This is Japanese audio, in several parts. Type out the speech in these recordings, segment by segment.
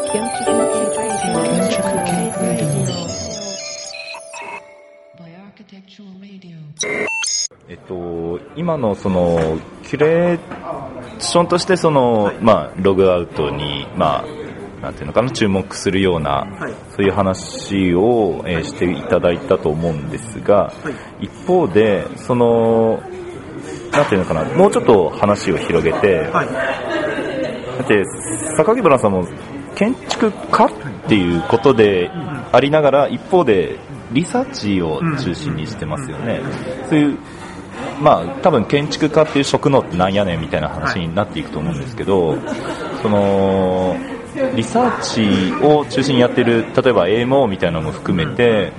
今のそのキュレーションとしてその、ログアウトに、なんていうのかな、注目するような、そういう話を、していただいたと思うんですが、一方でそのなんていうのかな、もうちょっと話を広げて、だって榊原さんも建築家っていうことでありながら、一方でリサーチを中心にしてますよね。そういう多分建築家っていう職能ってなんやねんみたいな話になっていくと思うんですけど、そのリサーチを中心にやってる、例えば AMO みたいなのも含めて、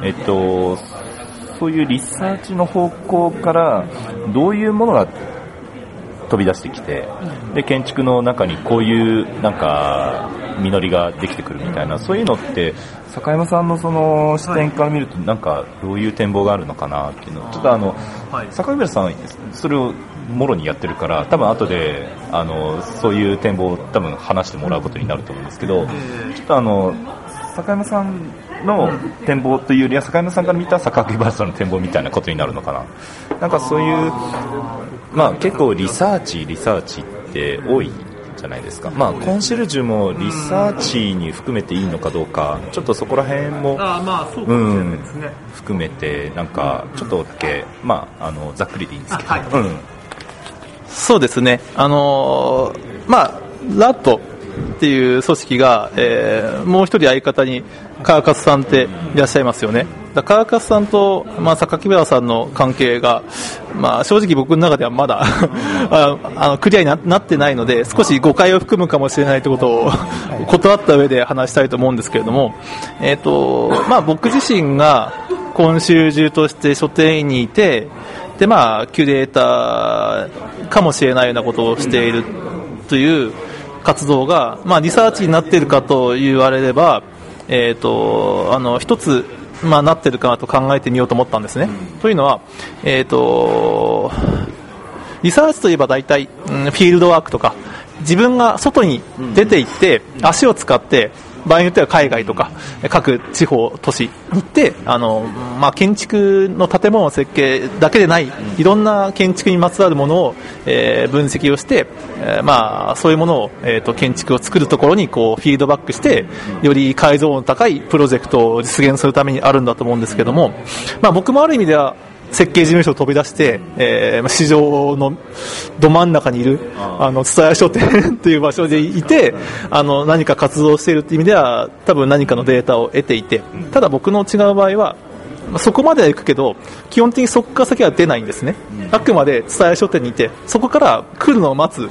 そういうリサーチの方向からどういうものが飛び出してきて、で建築の中にこういうなんか実りができてくるみたいな、そういうのって坂山さんのその視点から見るとなんかどういう展望があるのかなっていうのを、ちょっと坂村さんそれをもろにやってるから、多分後でそういう展望を多分話してもらうことになると思うんですけど、ちょっと坂山さんの展望というよりは坂山さんから見た榊原さんの展望みたいなことになるのかな。なんかそういう結構リサーチって多いじゃないですか。コンシェルジュもリサーチに含めていいのかどうか、ちょっとそこら辺も含めてなんかちょっとだけざっくりでいいんですけど、 そうですね。ラットっていう組織が、もう一人相方に川勝さんっていらっしゃいますよね。川勝さんと、榊原さんの関係が、正直僕の中ではまだクリアに なってないので、少し誤解を含むかもしれないということを断った上で話したいと思うんですけれども、僕自身がコンシェルジュとして書店員にいて、でキュレーターかもしれないようなことをしているという活動が、リサーチになっているかと言われれば、一つ、なっているかなと考えてみようと思ったんですね。というのは、リサーチといえば大体、フィールドワークとか、自分が外に出て行って、足を使って、場合によっては海外とか各地方都市に行って建築の建物の設計だけでないいろんな建築にまつわるものを、分析をして、そういうものを、建築を作るところにこうフィードバックしてより解像度の高いプロジェクトを実現するためにあるんだと思うんですけども、僕もある意味では設計事務所を飛び出して、市場のど真ん中にいる蔦屋書店という場所でいて何か活動しているという意味では多分何かのデータを得ていて、ただ僕の違う場合はそこまでは行くけど基本的にそこから先は出ないんですね。あくまで蔦屋書店にいてそこから来るのを待つ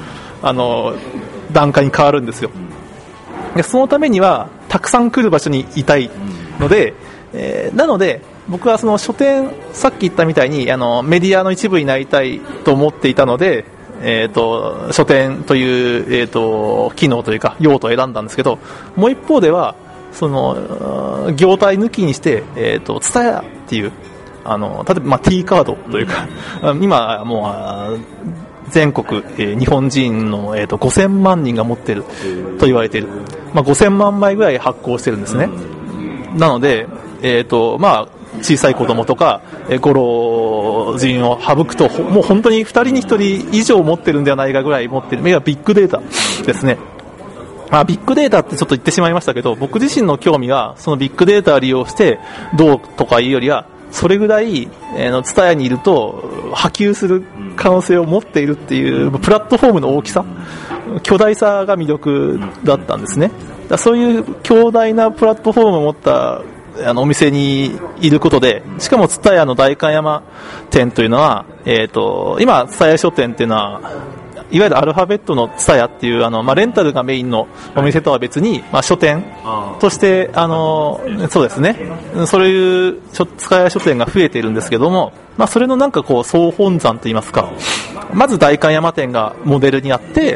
段階に変わるんですよ。でそのためにはたくさん来る場所にいたいので、なので僕はその書店、さっき言ったみたいにメディアの一部になりたいと思っていたので、書店という、機能というか用途を選んだんですけど、もう一方ではその業態抜きにして、TSUTAYAっていう例えば、T カードというか今もう全国、日本人の、5000万人が持っていると言われている、5000万枚ぐらい発行してるんですね。なので、小さい子供とかご老人を省くともう本当に2人に1人以上持ってるんではないかぐらい持ってる、ビッグデータですね。ビッグデータってちょっと言ってしまいましたけど、僕自身の興味がそのビッグデータを利用してどうとかいうよりはそれぐらいTSUTAYAにいると波及する可能性を持っているっていうプラットフォームの大きさ、巨大さが魅力だったんですね。そういう強大なプラットフォームを持ったお店にいることで、しかもTSUTAYAの代官山店というのは、今TSUTAYA書店っていうのはいわゆるアルファベットのTSUTAYAっていうレンタルがメインのお店とは別に、書店としてそうですね、そういうTSUTAYA書店が増えているんですけども、それのなんかこう総本山といいますか、まず代官山店がモデルにあって、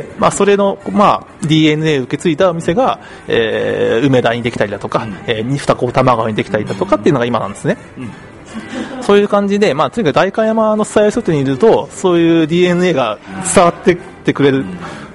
それのDNA を受け継いだお店が、梅田にできたりだとか、二子玉川にできたりだとかっていうのが今なんですね。そういう感じで、とにかく代官山のTSUTAYA書店にいるとそういう DNA が伝わってってくれる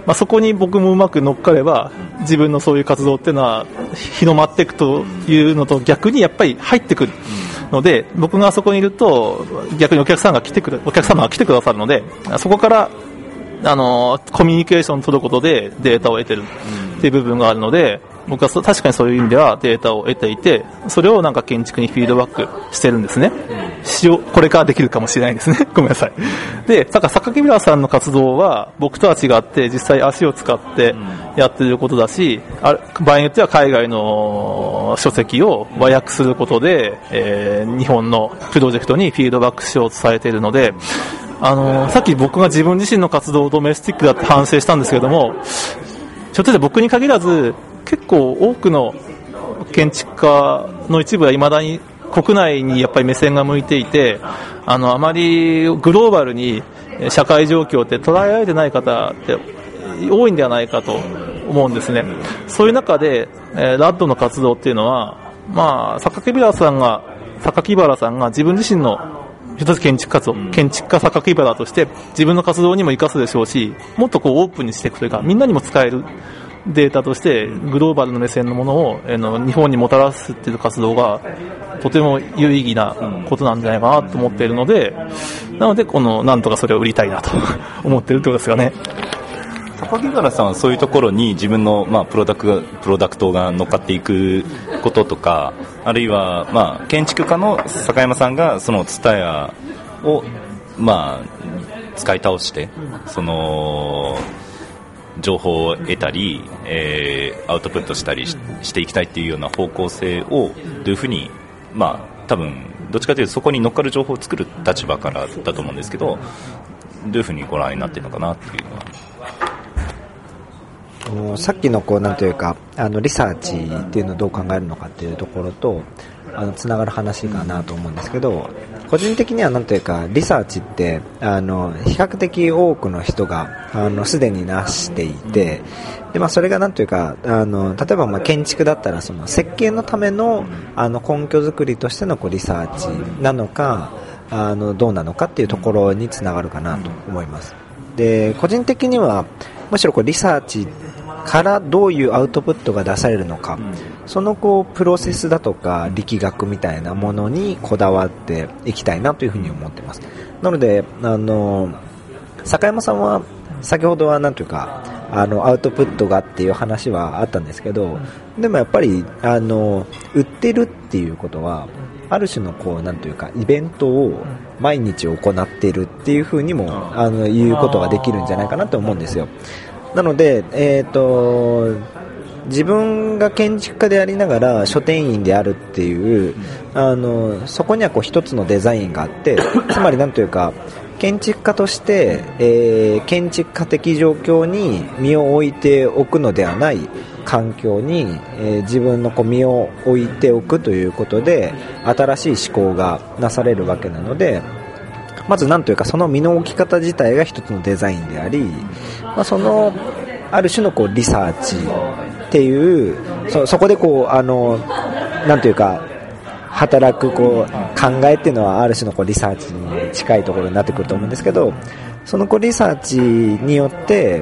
そこに僕もうまく乗っかれば自分のそういう活動っていうのは広まっていくというのと逆にやっぱり入ってくるので、僕がそこにいると逆にお客様が来てくださるので、そこからコミュニケーションを取ることでデータを得てるっていう部分があるので、僕は確かにそういう意味ではデータを得ていて、それをなんか建築にフィードバックしてるんですね。これからできるかもしれないですね。ごめんなさい。で、榊原さんの活動は僕とは違って実際足を使ってやってることだし、場合によっては海外の書籍を和訳することで、日本のプロジェクトにフィードバックしようとされているので、さっき僕が自分自身の活動をドメスティックだって反省したんですけれども、ひょっとして僕に限らず結構多くの建築家の一部は未だに国内にやっぱり目線が向いていて、あまりグローバルに社会状況って捉えられてない方って多いんではないかと思うんですね。そういう中で、ラッドの活動っていうのは、榊原さんが自分自身の一つ建築家榊原として自分の活動にも生かすでしょうし、もっとオープンにしていくというか、みんなにも使えるデータとしてグローバルの目線のものを日本にもたらすっていう活動がとても有意義なことなんじゃないかなと思っているので、なのでなんとかそれを売りたいなと思っているということですよね。 榊原さんはそういうところに自分の、プロダクトが乗っかっていくこととか、あるいは、建築家の坂山さんがそのTSUTAYAを、使い倒してその情報を得たり、アウトプットしたりしていきたいっていうような方向性をどういうふうに、多分どっちかというとそこに乗っかる情報を作る立場からだと思うんですけど、どういうふうにご覧になっているのかなっていうのは。 さっきのなんというかリサーチっていうのをどう考えるのかっていうところとつながる話かなと思うんですけど、個人的にはなんというかリサーチって比較的多くの人がすでになしていて、で、それがなんというか例えば建築だったらその設計のための根拠作りとしてのリサーチなのかどうなのかっていうところにつながるかなと思います。で、個人的にはむしろリサーチからどういうアウトプットが出されるのか、そのプロセスだとか力学みたいなものにこだわっていきたいなというふうに思っています。なので坂山さんは先ほどはなんというかアウトプットがっていう話はあったんですけど、でもやっぱり売ってるっていうことはある種のなんというかイベントを毎日行っているっていうふうにも言うことができるんじゃないかなと思うんですよ。なので、自分が建築家でありながら書店員であるっていうそこには一つのデザインがあって、つまりなんというか建築家として、建築家的状況に身を置いておくのではない環境に、自分の身を置いておくということで新しい思考がなされるわけなので、まずなんというかその身の置き方自体が一つのデザインであり、そのある種のリサーチっていうそこでなんというか働く考えっていうのはある種のリサーチに近いところになってくると思うんですけど、そのリサーチによって、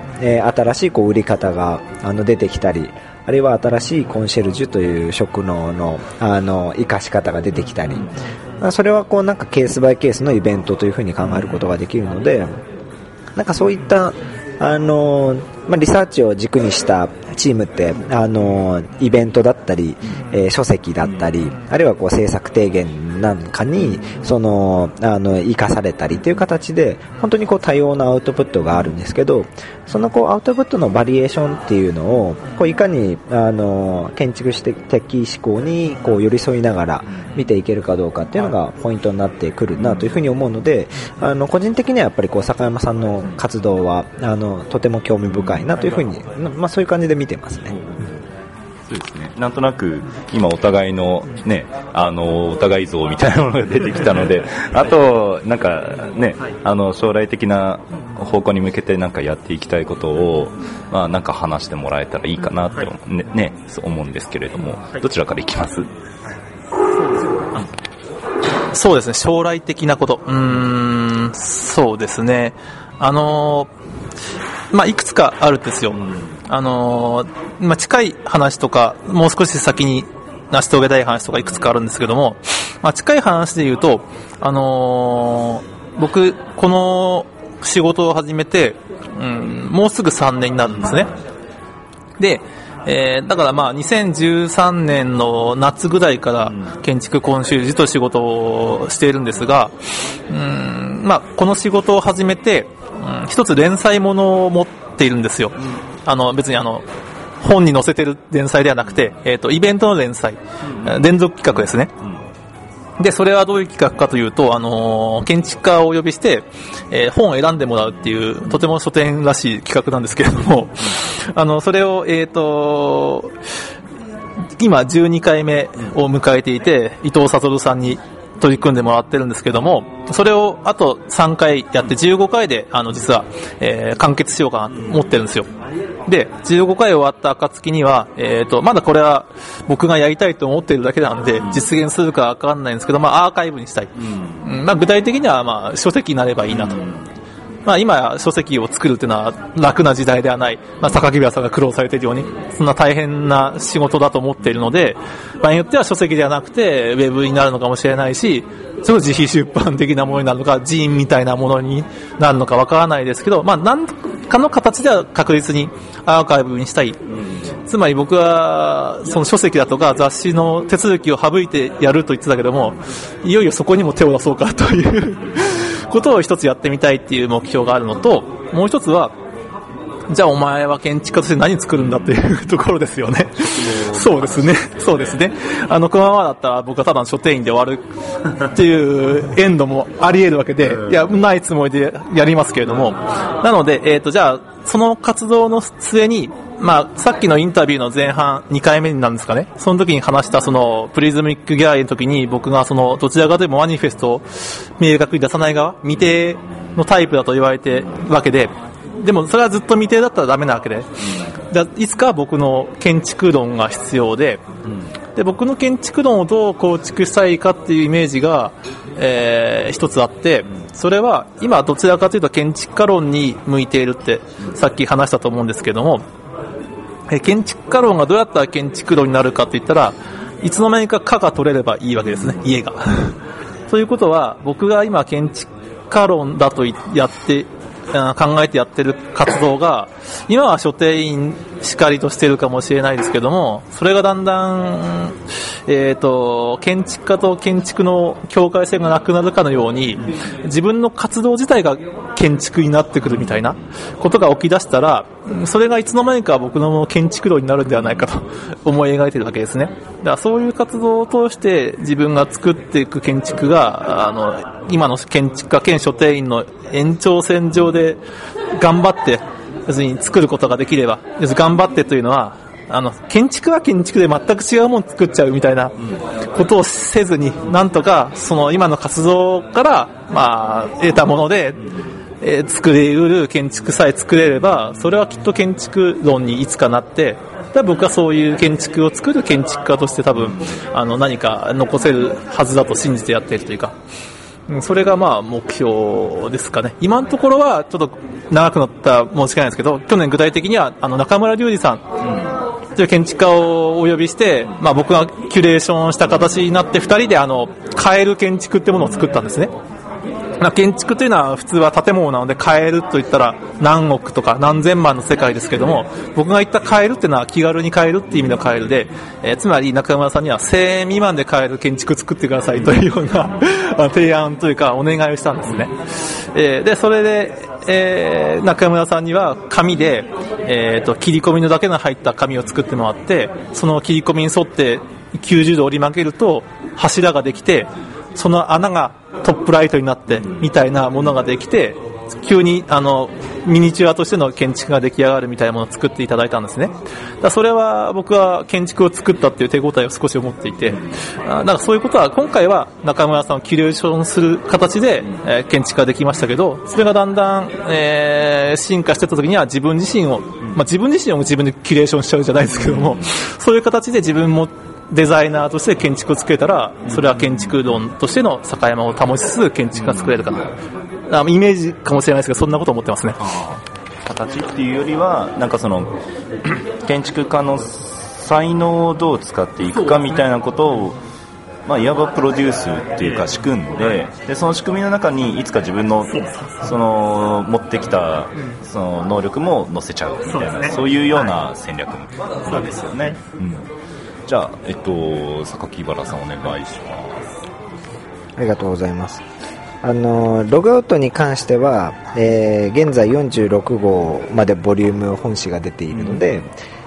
新しい売り方が出てきたり、あるいは新しいコンシェルジュという職能の生かし方が出てきたり、それはなんかケースバイケースのイベントというふうに考えることができるので、なんかそういったリサーチを軸にしたチームってイベントだったり、書籍だったり、あるいは制作提言なんかに生かされたりという形で本当に多様なアウトプットがあるんですけど、そのアウトプットのバリエーションっていうのをいかに建築的思考に寄り添いながら見ていけるかどうかっていうのがポイントになってくるなというふうに思うので、個人的にはやっぱり坂山さんの活動はとても興味深いなというふうに、そういう感じで見てますね。 そうですね。なんとなく今お互いのね、お互い像みたいなものが出てきたので、あとなんかね、将来的な方向に向けてなんかやっていきたいことをなんか話してもらえたらいいかなって思うんですけれども、どちらからいきます？ そうですね。将来的なこと。そうですね。 いくつかあるんですよ。近い話とか、もう少し先に成し遂げたい話とかいくつかあるんですけども、近い話で言うと、僕、この仕事を始めて、もうすぐ3年になるんですね。で、だから2013年の夏ぐらいから建築コンシェルジュと仕事をしているんですが、この仕事を始めて、一つ連載ものを持っているんですよ。別に本に載せてる連載ではなくて、イベントの連載、連続企画ですね。で、それはどういう企画かというと、建築家をお呼びして、本を選んでもらうっていう、とても書店らしい企画なんですけれども、それを、今12回目を迎えていて、伊藤悟さんに取り組んでもらってるんですけども、それをあと3回やって15回で、実は、完結しようかなと思ってるんですよ。で、15回終わった暁には、まだこれは僕がやりたいと思っているだけなので、実現するかわかんないんですけど、アーカイブにしたい。具体的には、書籍になればいいなと。今、書籍を作るっていうのは楽な時代ではない。榊原さんが苦労されているように、そんな大変な仕事だと思っているので、場合によっては書籍ではなくて、ウェブになるのかもしれないし、ちょっと自費出版的なものになるのか、ジーンみたいなものになるのかわからないですけど、何かの形では確実にアーカイブにしたい。つまり僕は、その書籍だとか雑誌の手続きを省いてやると言ってたけども、いよいよそこにも手を出そうかということを一つやってみたいっていう目標があるのと、もう一つは、じゃあお前は建築家として何作るんだっていうところですよね。そうですね。そうですね。このままだったら僕はただの書店員で終わるっていうエンドもあり得るわけで、いや、ないつもりでやりますけれども。なので、じゃあ、その活動の末に、さっきのインタビューの前半2回目なんですかね。その時に話したそのプリズミックギャラリーの時に僕がそのどちらかというとマニフェストを明確に出さない側、未定のタイプだと言われてるわけで、でもそれはずっと未定だったらダメなわけで、じゃあいつか僕の建築論が必要で、で僕の建築論をどう構築したいかっていうイメージが、一つあって、それは今どちらかというと建築家論に向いているってさっき話したと思うんですけども、建築家論がどうやったら建築論になるかって言ったら、いつの間にか科が取れればいいわけですね、家が。ということは僕が今建築家論だとやって考えてやってる活動が、今は書店員しかりとしてるかもしれないですけども、それがだんだん、建築家と建築の境界線がなくなるかのように、自分の活動自体が建築になってくるみたいなことが起き出したら、それがいつの間にか僕の建築論になるんではないかと思い描いているわけですね。だからそういう活動を通して自分が作っていく建築が、今の建築家兼書店員の延長線上で頑張って要するに作ることができれば、要するに頑張ってというのは建築は建築で全く違うものを作っちゃうみたいなことをせずに、なんとかその今の活動から得たもので作り得る建築さえ作れれば、それはきっと建築論にいつかなって、僕はそういう建築を作る建築家として多分何か残せるはずだと信じてやっているというか、それが目標ですかね。今のところはちょっと長くなった申し訳ないですけど、去年具体的には中村隆二さんという建築家をお呼びして、僕がキュレーションした形になって2人で変える建築ってものを作ったんですね。建築というのは普通は建物なので、変えるといったら何億とか何千万の世界ですけども、僕が言った変えるっていうのは気軽に変えるっていう意味の変えるで、つまり中村さんには1000円未満で買える建築作ってくださいというような提案というかお願いをしたんですね。でそれで、中村さんには紙で、切り込みのだけの入った紙を作ってもらって、その切り込みに沿って90度折り曲げると柱ができて、その穴がトップライトになってみたいなものができて、急にミニチュアとしての建築が出来上がるみたいなものを作っていただいたんですね。それは僕は建築を作ったっていう手応えを少し持っていて、そういうことは今回は中村さんをキュレーションする形で、建築ができましたけど、それがだんだん、進化していった時には自分自身を自分でキュレーションしちゃうじゃないですけども、そういう形で自分もデザイナーとして建築を作れたら、それは建築論としての境山を保ちつつ建築が作れるかな。イメージかもしれないですけど、そんなことを思ってますね。 形っていうよりはなんかその建築家の才能をどう使っていくかみたいなことを、まあ、いわばプロデュースっていうか仕組んで、その仕組みの中にいつか自分のその持ってきたその能力も乗せちゃうみたいな、そういうような戦略なんですよね。じゃあ、榊原さんお願いします。 ありがとうございます。ログアウトに関しては、現在46号までボリューム本誌が出ているので、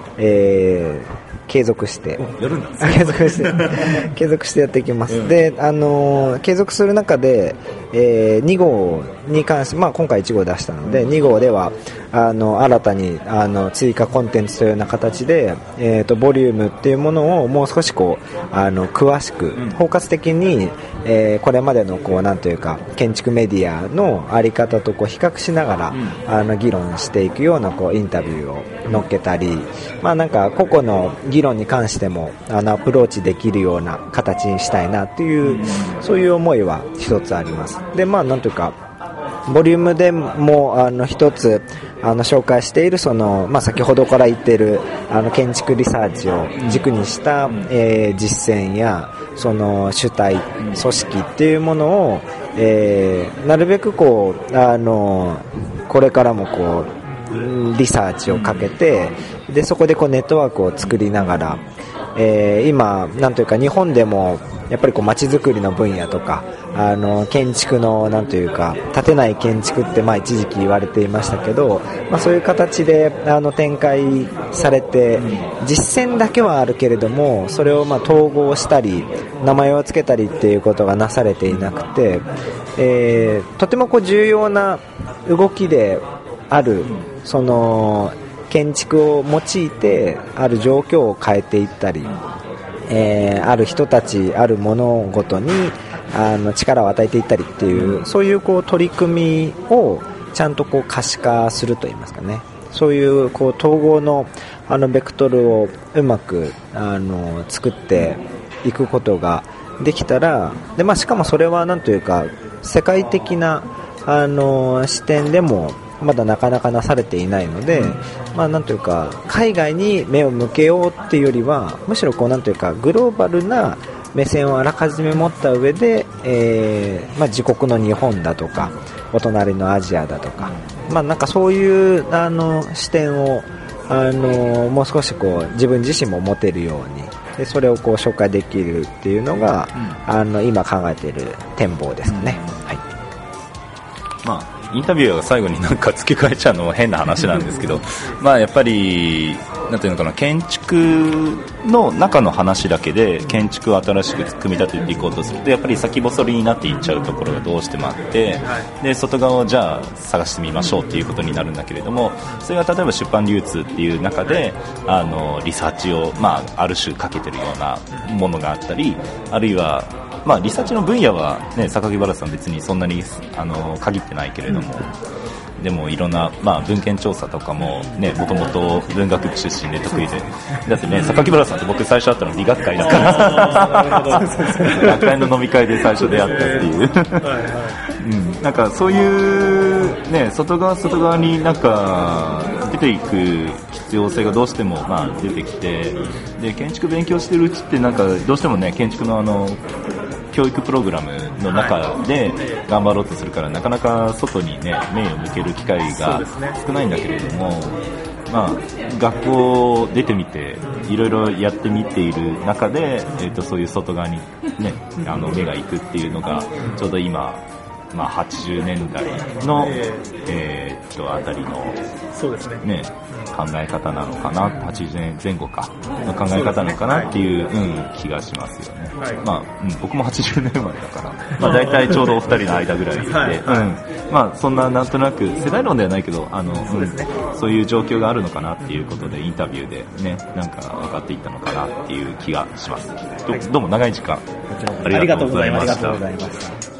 継続してやるんです継続してやっていきます。で、継続する中で、2号に関して、まあ、今回1号出したので、2号では新たに追加コンテンツというような形で、ボリュームっていうものをもう少しこう詳しく包括的に、これまでのこうなんというか建築メディアのあり方とこう比較しながら、議論していくようなこうインタビューを載っけたり、まあ、なんか個々の議論に関してもアプローチできるような形にしたいなという、そういう思いは一つあります。で、まあ、なんというかボリュームでも一つ紹介しているその、まあ、先ほどから言っている建築リサーチを軸にした、実践やその主体組織っていうものを、なるべくこうこれからもこうリサーチをかけて、でそこでこうネットワークを作りながら、今なんというか日本でもやっぱりこう街づくりの分野とか建築のなんというか建てない建築ってまあ一時期言われていましたけど、まあ、そういう形で展開されて実践だけはあるけれどもそれをまあ統合したり名前を付けたりっていうことがなされていなくて、とてもこう重要な動きであるその建築を用いてある状況を変えていったり、ある人たちある物事に力を与えていったりっていうそういうこう取り組みをちゃんとこう可視化するといいますかね、そういうこう統合のベクトルをうまく作っていくことができたら、で、まあ、しかもそれはなんというか世界的な視点でもまだなかなかなされていないので、まあ、なんというか海外に目を向けようっていうよりはむしろこうなんというかグローバルな目線をあらかじめ持った上で、まあ、自国の日本だとかお隣のアジアだとか、まあ、なんかそういう視点をもう少しこう自分自身も持てるようにでそれをこう紹介できるっていうのが、今考えている展望ですかね。はい。 まあインタビューが最後になんか付け替えちゃうのも変な話なんですけどまあやっぱりなんていうのかな、建築の中の話だけで建築を新しく組み立てていこうとするとやっぱり先細りになっていっちゃうところがどうしてもあって、で外側をじゃあ探してみましょうっていうことになるんだけれども、それが例えば出版流通っていう中でリサーチを、まあ、ある種かけてるようなものがあったり、あるいはまあ、リサーチの分野は、ね、榊原さん別にそんなに限ってないけれども、でもいろんな、まあ、文献調査とかもね、もともと文学部出身で得意で、だってね、榊原さんと僕最初会ったの美学会だから学会の飲み会で最初出会ったっていうなんかそういうね、外側になんか出ていく必要性がどうしてもまあ出てきて、で建築勉強してるうちってなんかどうしてもね、建築の教育プログラムの中で頑張ろうとするからなかなか外にね目を向ける機会が少ないんだけれども、まあ、学校出てみていろいろやってみている中で、そういう外側に、ね、目が行くっていうのがちょうど今、まあ、80年代の、あたりの、 そうですね、 考え方なのかな、80年前後かの考え方なのかなっていう、気がしますよね。はい、まあ僕も80年生まれだから、まあ、大体ちょうどお二人の間ぐらいで、まあ、そんななんとなく世代論ではないけどそういう状況があるのかなっていうことでインタビューでね、なんか分かっていったのかなっていう気がします。どうも長い時間ありがとうございました。